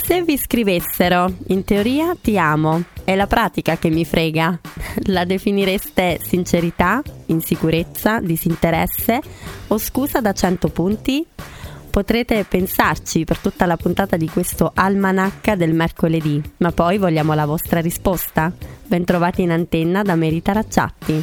Se vi scrivessero, in teoria ti amo, è la pratica che mi frega, la definireste sincerità, insicurezza, disinteresse o scusa da 100 punti? Potrete pensarci per tutta la puntata di questo almanacca del mercoledì, ma poi vogliamo la vostra risposta. Bentrovati in antenna da Mary Taracciatti.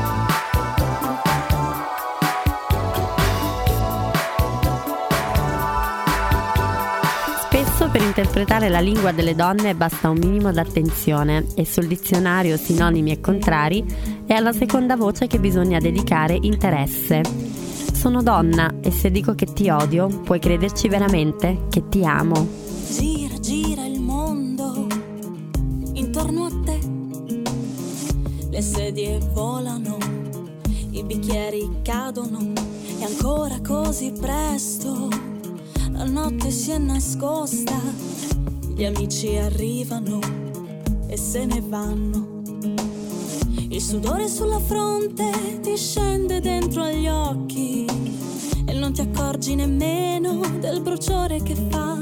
Per interpretare la lingua delle donne basta un minimo d'attenzione e sul dizionario sinonimi e contrari è alla seconda voce che bisogna dedicare interesse. Sono donna e se dico che ti odio, puoi crederci veramente che ti amo. Gira, gira il mondo intorno a te, le sedie volano, i bicchieri cadono, è ancora così presto. La notte si è nascosta, gli amici arrivano e se ne vanno. Il sudore sulla fronte ti scende dentro agli occhi e non ti accorgi nemmeno del bruciore che fa.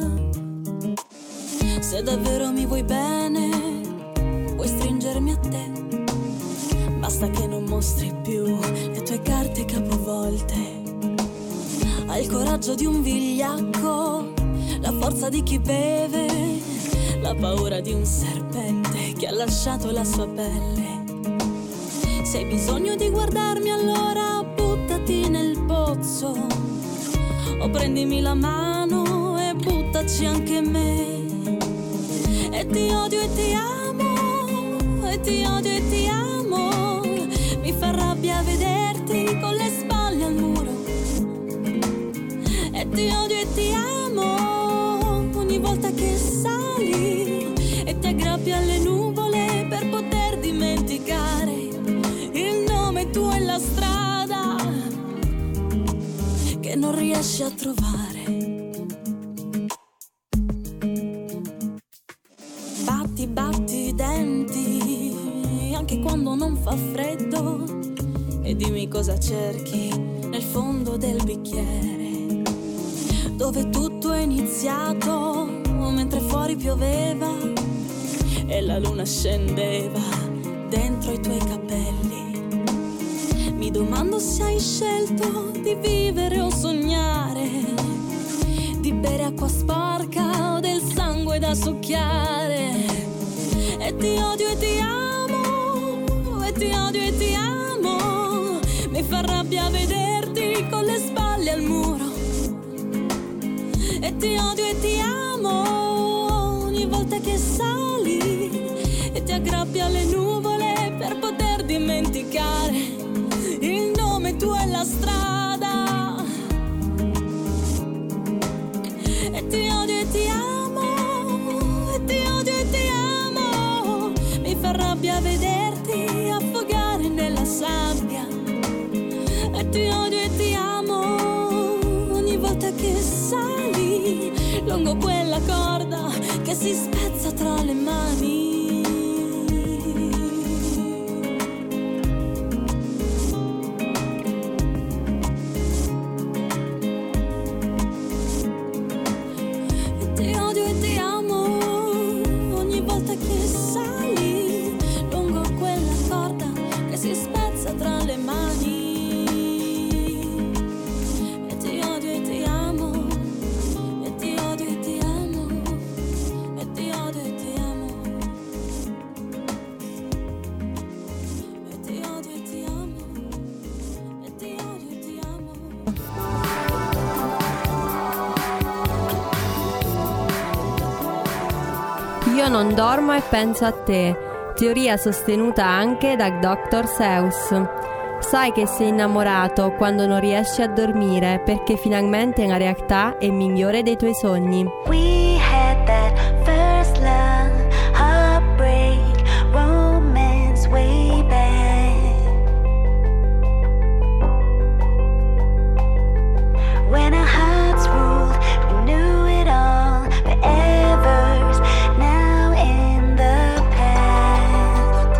Se davvero mi vuoi bene, puoi stringermi a te. Basta che non mostri più le tue carte capovolte. Hai il coraggio di un vigliacco, la forza di chi beve, la paura di un serpente che ha lasciato la sua pelle. Se hai bisogno di guardarmi allora buttati nel pozzo, o prendimi la mano e buttaci anche me. E ti odio e ti amo, e ti odio e ti amo, mi fa rabbia vederti con le spalle al muro. E ti odio e ti amo ogni volta che sali e ti aggrappi alle nuvole per poter dimenticare il nome tuo e la strada che non riesci a trovare. Batti, batti i denti anche quando non fa freddo e dimmi cosa cerchi nel fondo del bicchiere, dove tutto è iniziato mentre fuori pioveva e la luna scendeva dentro i tuoi capelli. Mi domando se hai scelto di vivere o sognare, di bere acqua sporca o del sangue da succhiare. E ti odio e ti amo, e ti odio e ti amo, mi fa rabbia vederti con le spalle al muro. E ti odio e ti amo ogni volta che sali e ti aggrappi alle nuvole per poter dimenticare il nome tuo e la strada. E ti odio e ti amo, e ti odio e ti amo, mi fa rabbia vederti affogare nella sabbia. E ti odio e ti amo ogni volta che sali lungo quella corda che si spezza tra le mani. E ti odio e ti amo ogni volta che sali lungo quella corda che si spezza tra le mani. Io non dormo e penso a te, teoria sostenuta anche da Dr. Seuss. Sai che sei innamorato quando non riesci a dormire perché finalmente la realtà è migliore dei tuoi sogni. We had that first love, heartbreak, romance way back. When our hearts ruled, we knew it all, forever's now in the past.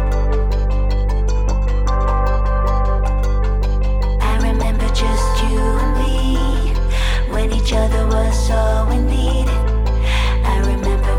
I remember just you and me, when each other was all we needed. I remember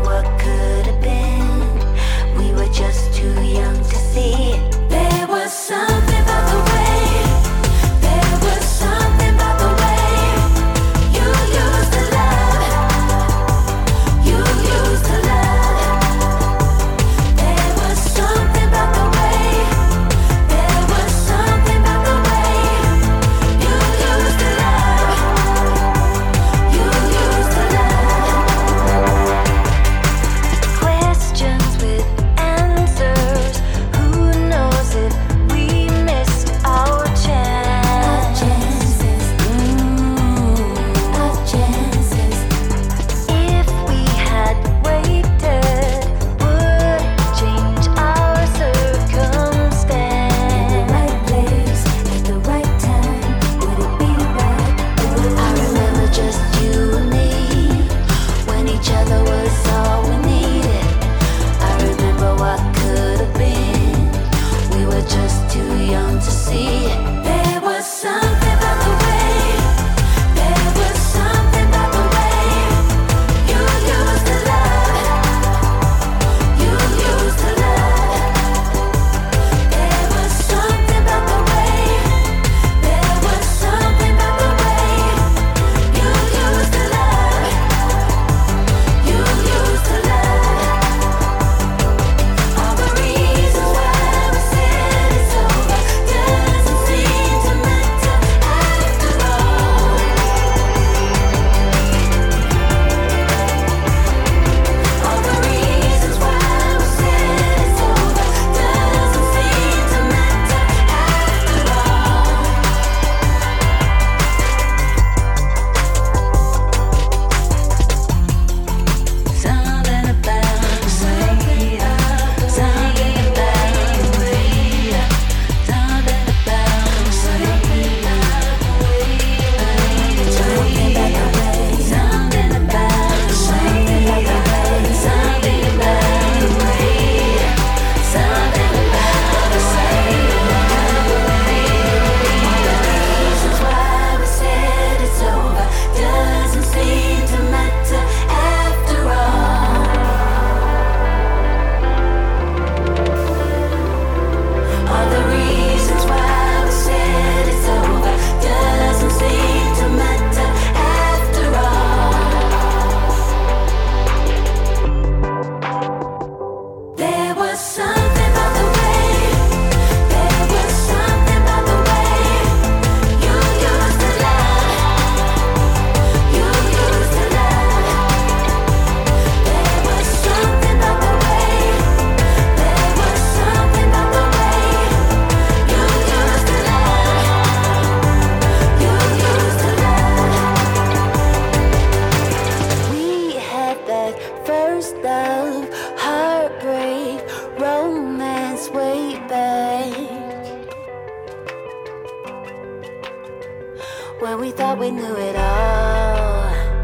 thought we knew it all.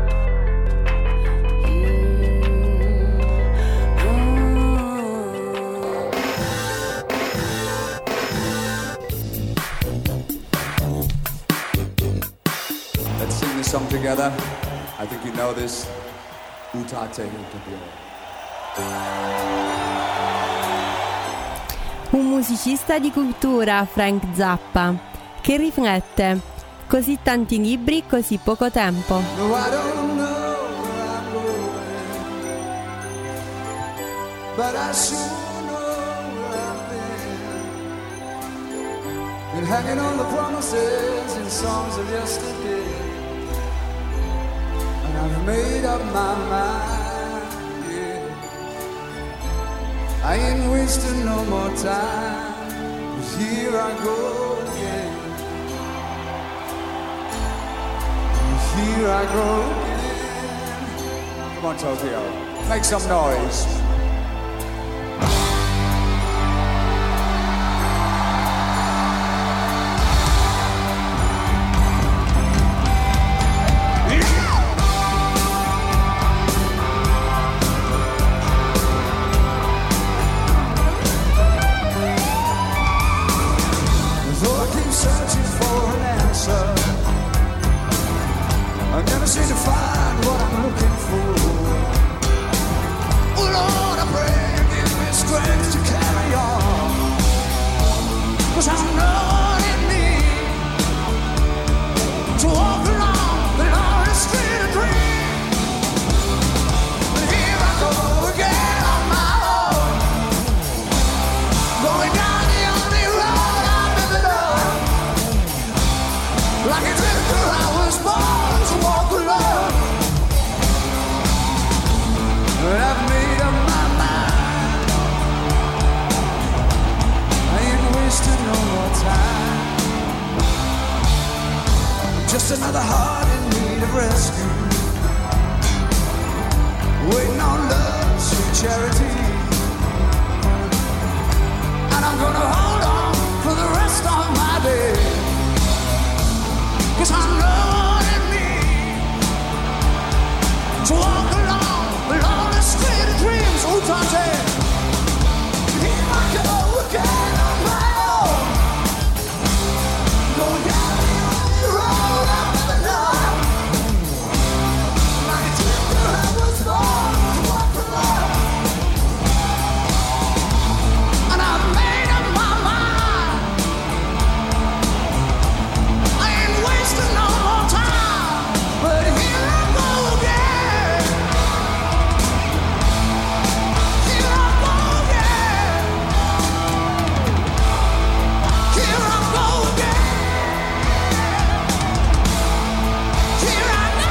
Let's sing this song together. I think you know this. Utate Utopia. Un musicista di cultura, Frank Zappa, che riflette: così tanti libri, così poco tempo. No, I don't know where I'm going, but I sure know where I've been hanging on the promises and songs of yesterday, and I've made up my mind, yeah. I ain't wasting no more time, 'cause here I go again. Here I go again. Come on, Tokyo, make some noise. Though I keep searching for an answer, I never seem to find what I'm looking for. Oh Lord, I pray you give me strength to carry on, 'cause I know in me to walk along the lonely street of dreams. But here I go again on my own, going down the only road I've ever known. Like a drifter I was born to walk alone, but I've made up my mind. I ain't wasting no more time. Just another heart in need of rescue, waiting on love, sweet charity. And I'm gonna hold on for the rest of my days, 'cause I know in me to walk along the lonely street of dreams. Utate, here I go again on my own, going down the only road I've ever known. Like a drifter I was born to walk alone, and I've made up my mind. I ain't wasting no more time, but here I go again. Here I go again. Here I go again. Here I go.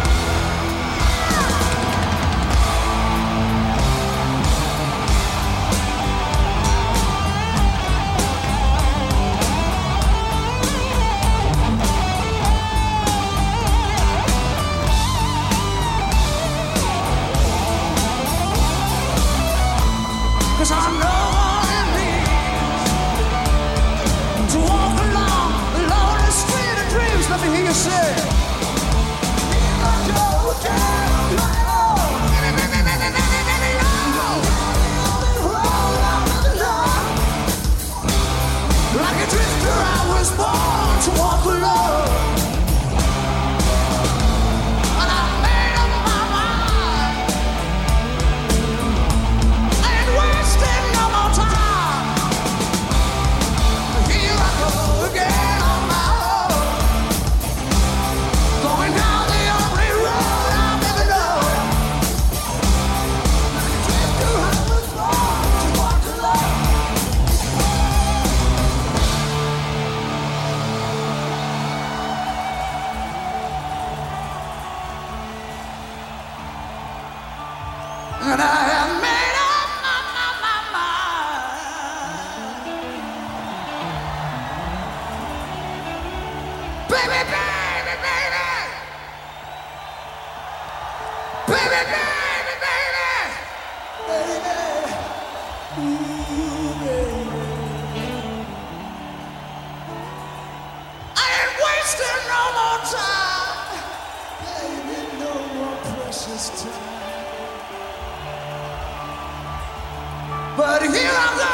Cause I know what it means to walk along the lonely street of dreams. Let me hear you say, here I go again on my own. Like a drifter I was born to walk alone, and I made up my mind. I ain't wasting no more time. Here I go again on my own, going down the only road I've ever known. Like a drifter I was born to walk alone. And I have made up my mind. Baby, baby, baby. Baby, baby, baby. Baby. Ooh, baby. I ain't wasting no more time. this time. But here I go.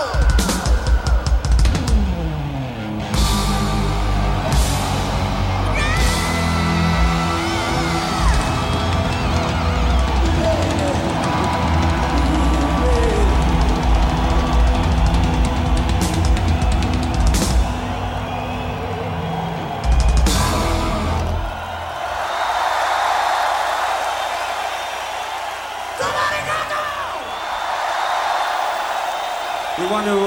We want to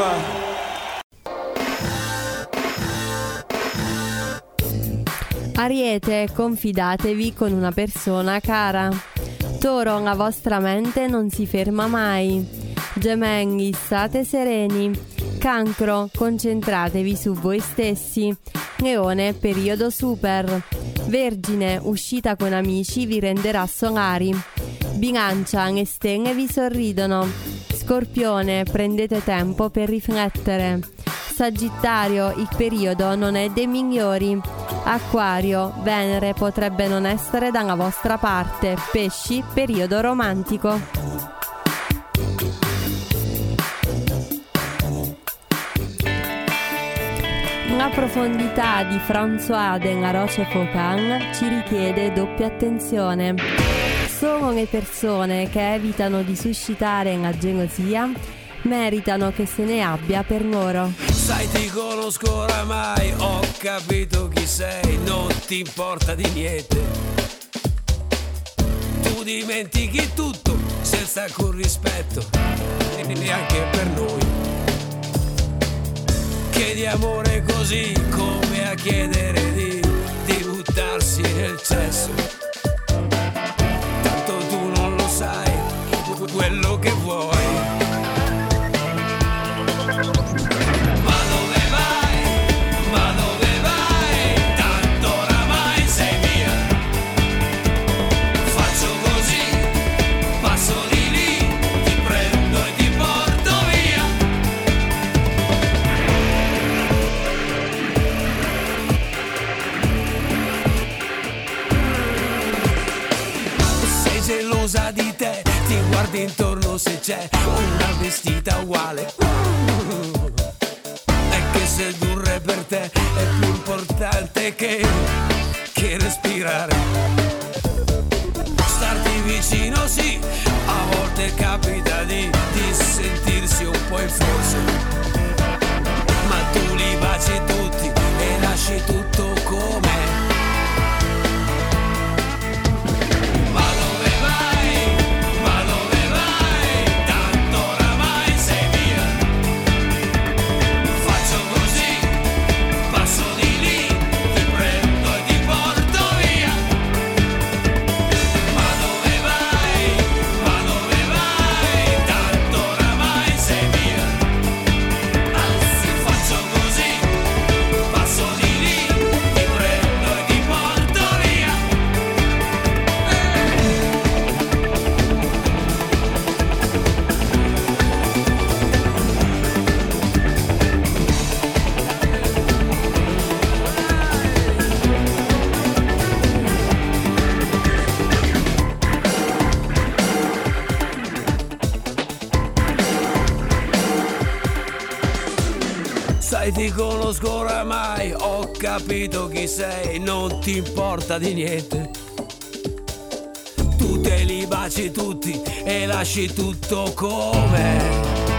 Ariete, confidatevi con una persona cara. Toro, la vostra mente non si ferma mai. Gemelli, state sereni. Cancro, concentratevi su voi stessi. Leone, periodo super. Vergine, uscita con amici vi renderà solari. Bilancia, le stelle vi sorridono. Scorpione, prendete tempo per riflettere. Sagittario, il periodo non è dei migliori. Acquario, Venere potrebbe non essere dalla vostra parte. Pesci, periodo romantico. La profondità di François de la Rochefoucauld ci richiede doppia attenzione. Solo le persone che evitano di suscitare la gelosia meritano che se ne abbia per loro. Sai, ti conosco oramai, ho capito chi sei, non ti importa di niente. Tu dimentichi tutto senza alcun rispetto, neanche per noi. Chiedi amore così come a chiedere di buttarsi nel cesso. Tanto tu non lo sai quello che vuoi. Ma dove vai? Ma dove vai? Tanto oramai sei mia. Faccio così, passo di lì, ti prendo e ti porto via. Sei gelosa di te, ti guardi intorno se c'è una vestita uguale. È che sedurre per te è più importante che respirare. Starti vicino sì, a volte capita di sentirsi un po' in forse. Ma tu li baci tutti e lasci tutto com'è. Ma dove vai? Ma dove vai? Tanto oramai sei mia. Faccio così, passo di lì, ti prendo e ti porto via. Ma dove vai? Ma dove vai? Tanto oramai sei mia. Anzi, faccio così, passo di lì, ti prendo e ti porto via. Sai, ti conosco oramai, ho capito chi sei, non ti importa di niente. Tu te li baci tutti e lasci tutto com'è.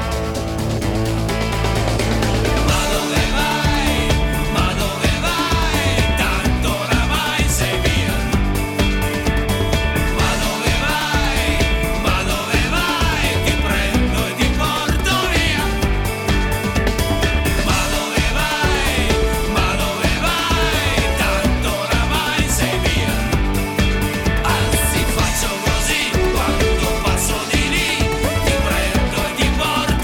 Ma dove vai? Ma dove vai? Tanto oramai sei mia. Ma dove vai? Ma dove vai? Ti prendo e ti porto via. Ma dove vai? Ma dove vai? Tanto oramai sei mia. Anzi, faccio così, quando passo di lì, ti prendo e ti porto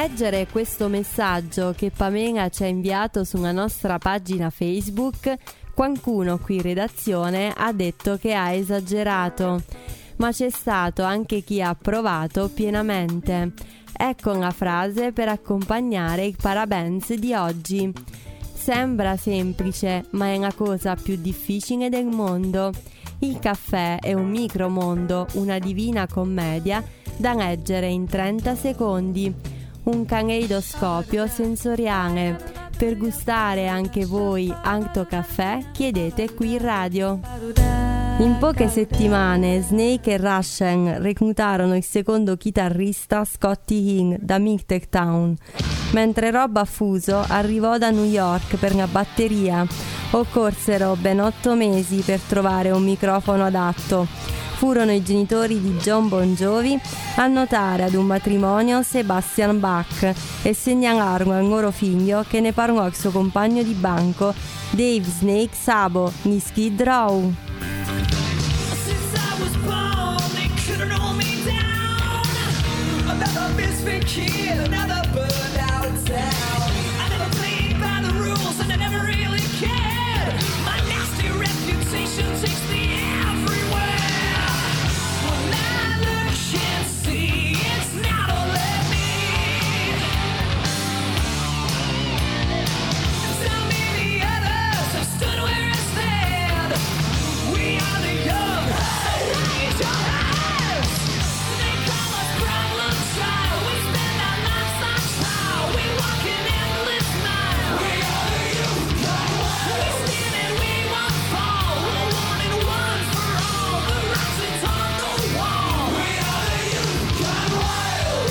leggere questo messaggio che Pamela ci ha inviato sulla nostra pagina Facebook, qualcuno qui in redazione ha detto che ha esagerato, ma c'è stato anche chi ha approvato pienamente. Ecco una frase per accompagnare il parabens di oggi. Sembra semplice, ma è la cosa più difficile del mondo. Il caffè è un micromondo, una divina commedia da leggere in 30 secondi. Un caleidoscopio sensoriale. Per gustare anche voi Alto Caffè, chiedete qui in radio. In poche settimane Snake e Russian reclutarono il secondo chitarrista Scotty Hill da Middletown, mentre Rob Affuso arrivò da New York per la batteria. Occorsero ben 8 mesi per trovare un microfono adatto. Furono i genitori di John Bon Jovi a notare ad un matrimonio Sebastian Bach e segnalarono al loro figlio, che ne parlò al suo compagno di banco Dave Snake Sabo di Skid Row. Since I was born, they couldn't hold me down. Another misfit kid, another burned out town. I never played by the rules and I never really cared. My nasty reputation takes me everywhere. When I look and see, it's not all I need. Tell me the others have stood where I stand. We are the young, so raise your hands. They call us problem child. We spend our lives on trial. We walk an endless mile. We are the youth, we stand and we won't fall. We're one and one for all. The writing's on the wall. We are the youth, gone wild.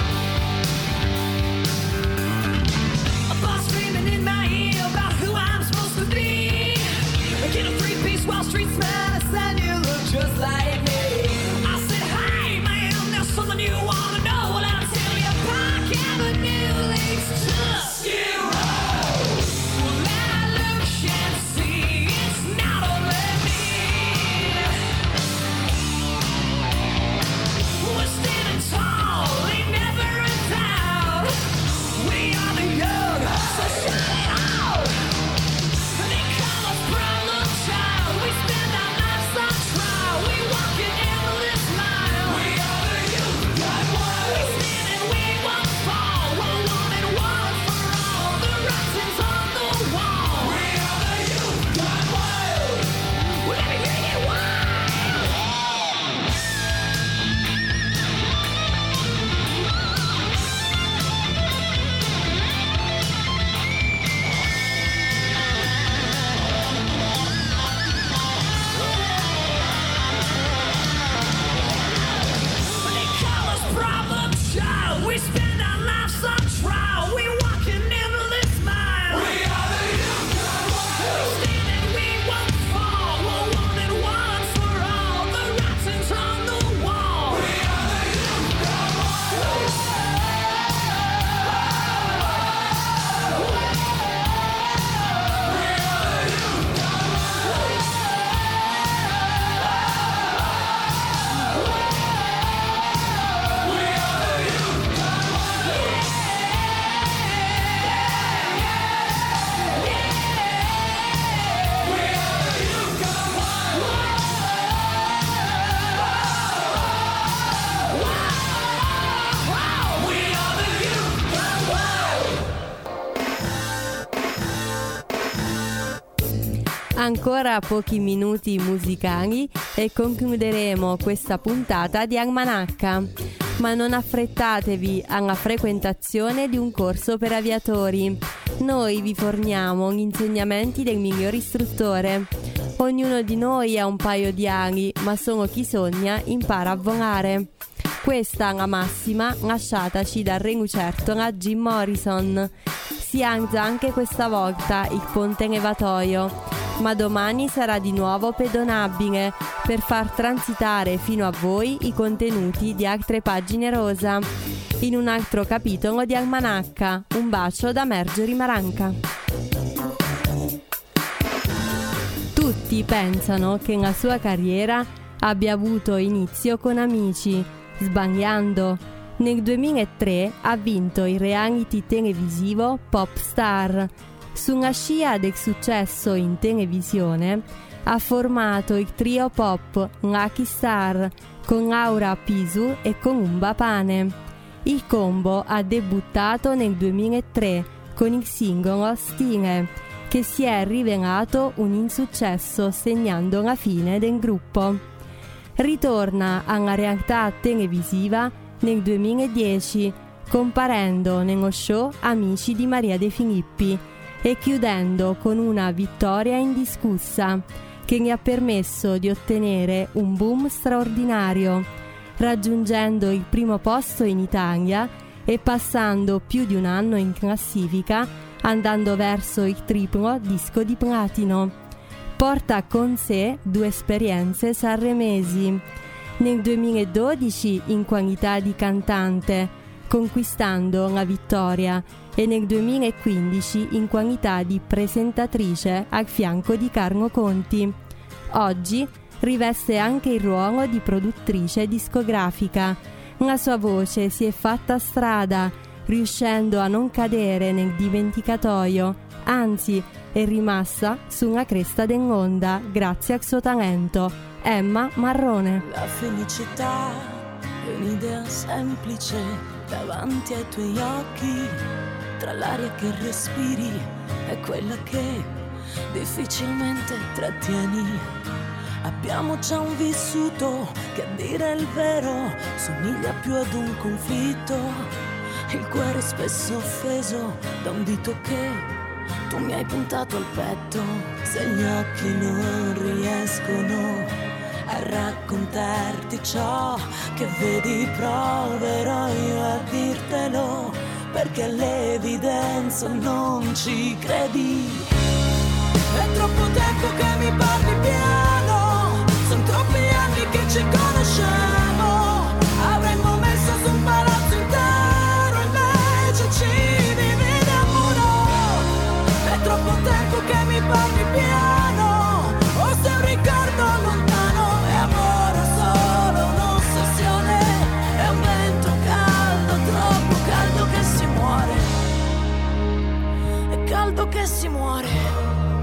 A boss screaming in my ear about who I'm supposed to be. Get a 3-piece Wall Street smile, and you look just like me. I said, hey man, there's something you wanna know. Well, I'll tell you, Park Avenue leads to Skid Row. Well, I look and see, it's not all I need. We're standing tall, ain't never a doubt. We are the young, so shout it out. They call us problem child. We spend our lives on trial. We walk an endless mile. We are the youth, gone wild. We stand and we won't fall. We're one and one for all. The writing's on the wall. We are the youth, gone wild. Well, let me hear you wild. They call us problem child. We spend our lives on trial. We walk an endless mile. We are the youth, gone wild. We stand and we won't fall. We're one and one for all. The writing's on the wall. We are the youth, gone wild. Ancora pochi minuti musicali e concluderemo questa puntata di Almanacca. Ma non affrettatevi alla frequentazione di un corso per aviatori. Noi vi forniamo gli insegnamenti del miglior istruttore. Ognuno di noi ha un paio di ali, ma solo chi sogna impara a volare. Questa è la massima lasciataci dal re lucertola Jim Morrison. Si alza anche questa volta il ponte levatoio, ma domani sarà di nuovo pedonabile per far transitare fino a voi i contenuti di altre pagine rosa. In un altro capitolo di Almanacca, un bacio da Marjorie Maranca. Tutti pensano che la sua carriera abbia avuto inizio con Amici, sbagliando. Nel 2003 ha vinto il reality televisivo Popstar. Su una scia del successo in televisione ha formato il trio pop Lucky Star con Laura Pisu e con Umba Pane. Il combo ha debuttato nel 2003 con il singolo Stile, che si è rivelato un insuccesso segnando la fine del gruppo. Ritorna alla realtà televisiva nel 2010, comparendo nello show Amici di Maria De Filippi e chiudendo con una vittoria indiscussa che gli ha permesso di ottenere un boom straordinario, raggiungendo il primo posto in Italia e passando più di un anno in classifica, andando verso il triplo disco di platino. Porta con sé 2 esperienze sanremesi. Nel 2012 in qualità di cantante, conquistando la vittoria, e nel 2015 in qualità di presentatrice al fianco di Carlo Conti. Oggi riveste anche il ruolo di produttrice discografica. La sua voce si è fatta strada, riuscendo a non cadere nel dimenticatoio, anzi è rimasta sulla cresta dell'onda grazie al suo talento. Emma Marrone. La felicità è un'idea semplice davanti ai tuoi occhi, tra l'aria che respiri e quella che difficilmente trattieni. Abbiamo già un vissuto che, a dire il vero, somiglia più ad un conflitto, il cuore spesso offeso da un dito che tu mi hai puntato al petto. Se gli occhi non riescono a raccontarti ciò che vedi, proverò io a dirtelo, perché all'evidenza non ci credi. È troppo tempo che mi parli piano, sono troppi anni che ci conosciamo, avremmo messo su un palazzo intero, invece ci dividiamo uno. È troppo tempo che mi parli piano, o se un ricordo lontano, è amore solo un'ossessione, è un vento caldo, troppo caldo che si muore, è caldo che si muore.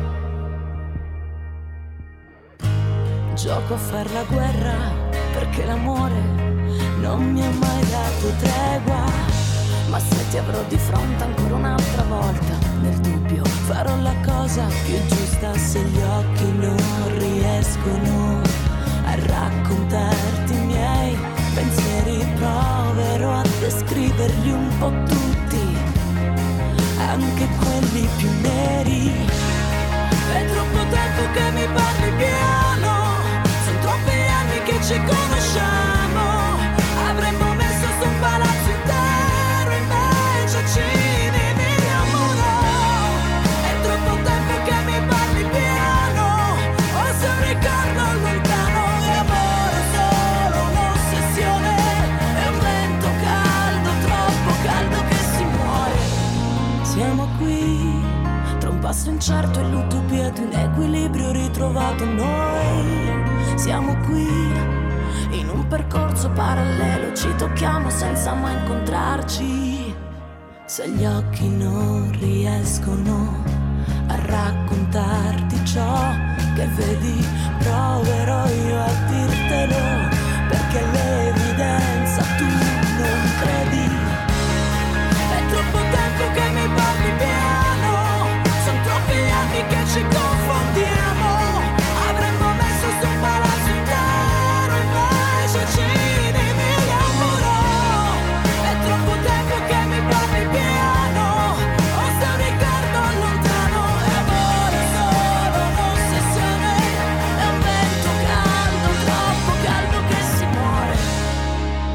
Gioco a far la guerra perché l'amore non mi ha mai dato tregua, ma se ti avrò di fronte ancora un'altra volta, nel dubbio farò la cosa più giusta. Se gli occhi non riescono a raccontarti i miei pensieri, proverò a descriverli un po' tutti, anche quelli più neri. È troppo tempo che mi parli piano, sono troppi anni che ci conosciamo, avremmo messo su un palazzo intero, invece ci dividiamo no. È troppo tempo che mi parli piano, o se un ricordo lontano, è amore solo un'ossessione, è un vento caldo, troppo caldo che si muore. Siamo qui tra un passo incerto e l'utopia di un equilibrio ritrovato. Noi siamo qui in un percorso parallelo, ci tocchiamo senza mai incontrarci. Se gli occhi non riescono a raccontarti ciò che vedi, proverò io a dirtelo, perché l'evidenza tu non credi. È troppo tempo che mi parli piano, sono troppi anni che ci confondiamo, avremmo messo su un palazzo intero, invece ci dividiamo no. È troppo tempo che mi parli piano, o se un ricordo lontano, è amore solo un'ossessione, è un vento caldo, troppo caldo che si muore,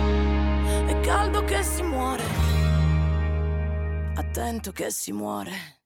è caldo che si muore, attento che si muore.